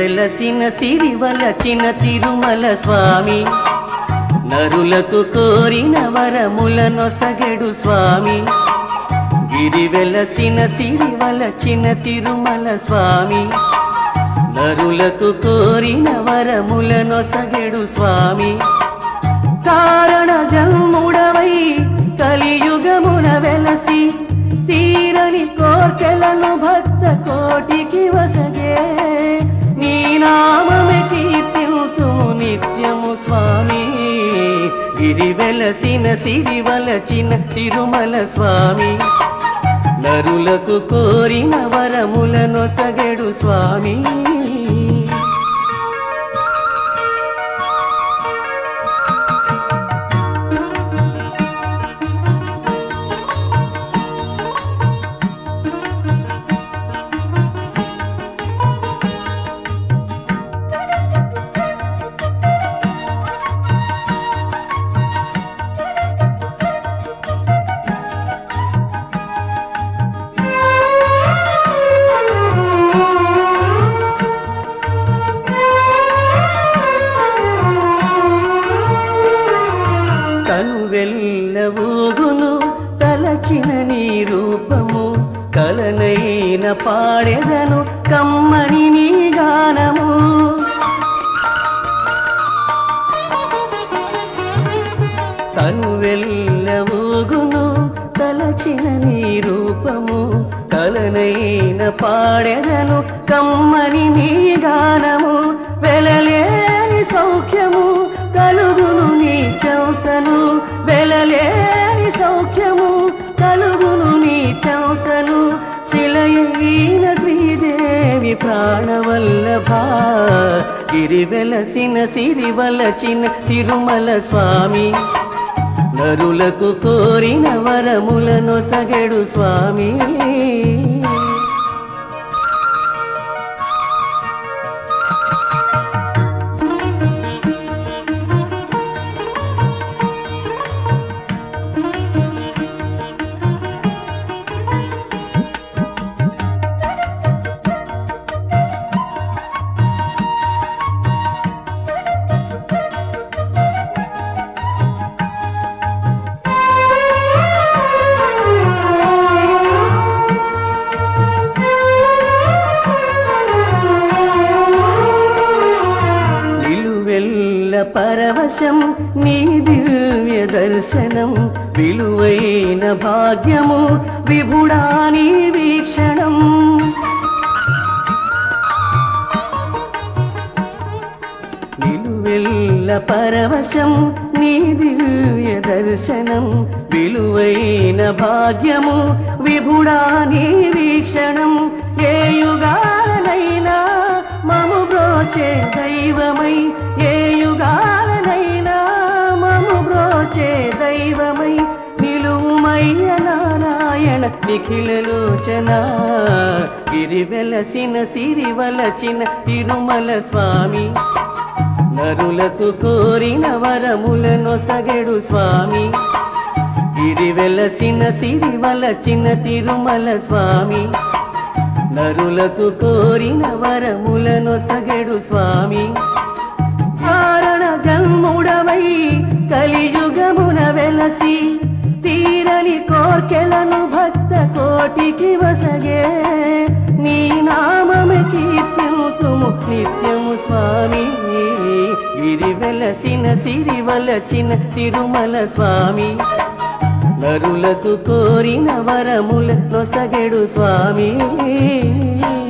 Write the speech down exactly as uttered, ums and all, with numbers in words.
వెలసిన సిరివలచిన తిరుమల స్వామి నరులకు కోరిన వరములనొసగెడు స్వామి గిరి వెలసిన సిరివలచిన తిరుమల స్వామి నరులకు కోరిన వరములనొసగెడు స్వామి కారణ జన్ముడవై కలియుగమున వెలసి తీరని కోర్కెలను భక్త కోటికి వసగే నీ నామమే కీర్తింతుము నిత్యము స్వామి గిరి వెలసిన సిరివలచిన తిరుమల స్వామి నరులకు కోరిన వరములనొసగెడు స్వామి వెల్లవూగును తలచిన నీ రూపము కలనైన పాడెదను కమ్మని నీ గానము తను వెల్లవూగును తలచిన నీ రూపము కలనైన పాడెదను కమ్మని నీ గానము వెలలేని సౌఖ్యము కలుగును నీ చౌతను వెలలేని సౌఖ్యము కలుగును నీ చౌతను శిలయైన శ్రీదేవి ప్రాణవల్లభ గిరి వెలసిన సిరివలచిన తిరుమల స్వామి నరులకు కోరిన వరములనొసగెడు స్వామి పరవశం నీ దివ్య దర్శనం విలువైన భాగ్యము విభుడా నీ వీక్షణం నిలువెల్ల పరవశం నీ దివ్య దర్శనం విలువైన భాగ్యము విభుడా నీ వీక్షణం ఏ యుగాలనైనా మము బ్రోచే దైవమై ఏ యుగాలనైనా మము బ్రోచే దైవమై నిలువుమయ్య నారాయణ నిఖిలలోచన గిరి వెలసిన సిరివలచిన తిరుమల స్వామి నరులకు కోరిన వరములనొసగెడు స్వామి గిరి వెలసిన సిరివలచిన తిరుమల స్వామి నరులకు కోరిన వరములనొసగెడు స్వామి కారణ జన్ముడవై కలియుగమున వెలసి తీరని కోర్కెలను భక్త కోటికి వసగే నీ నామమే కీర్తింతుము నిత్యము స్వామి గిరి వెలసిన సిరివలచిన తిరుమల స్వామి నరులకు కోరిన వరములనొసగెడు స్వామి।